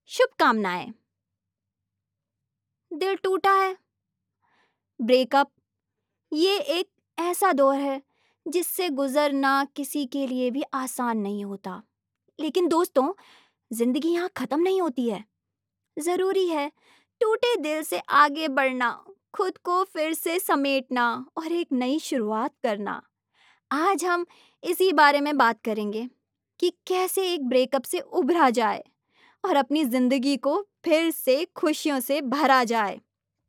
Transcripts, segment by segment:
शुभकामनाएं। दिल टूटा है, ब्रेकअप, ये एक ऐसा दौर है जिससे गुजरना किसी के लिए भी आसान नहीं होता। लेकिन दोस्तों, जिंदगी यहाँ खत्म नहीं होती है। जरूरी है टूटे दिल से आगे बढ़ना, खुद को फिर से समेटना और एक नई शुरुआत करना। आज हम इसी बारे में बात करेंगे कि कैसे एक ब्रेकअप से उभरा जाए और अपनी जिंदगी को फिर से खुशियों से भरा जाए।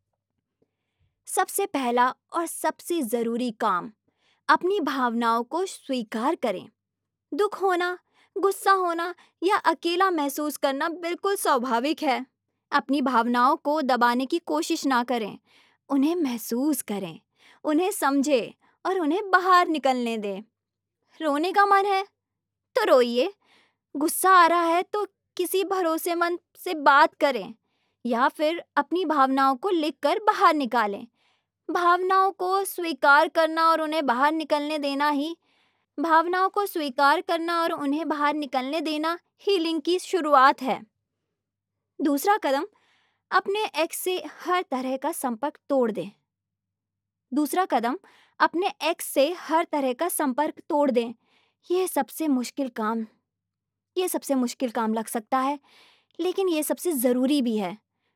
सबसे पहला और सबसे जरूरी काम, अपनी भावनाओं को स्वीकार करें। दुख होना, गुस्सा होना या अकेला महसूस करना बिल्कुल स्वाभाविक है। अपनी भावनाओं को दबाने की कोशिश ना करें, उन्हें महसूस करें, उन्हें समझें और उन्हें बाहर निकलने दें। रोने का मन है तो रोइए, गुस्सा आ रहा है तो किसी भरोसेमंद से बात करें या फिर अपनी भावनाओं को लिखकर बाहर निकालें। भावनाओं को स्वीकार करना और उन्हें बाहर निकलने देना ही भावनाओं को स्वीकार करना और उन्हें बाहर निकलने देना हीलिंग की शुरुआत है। दूसरा कदम, अपने एक्स से हर तरह का संपर्क तोड़ दें। दूसरा कदम, अपने एक्स से हर तरह का संपर्क तोड़ दें। यह सबसे मुश्किल काम लग सकता है, लेकिन ये सबसे ज़रूरी भी है।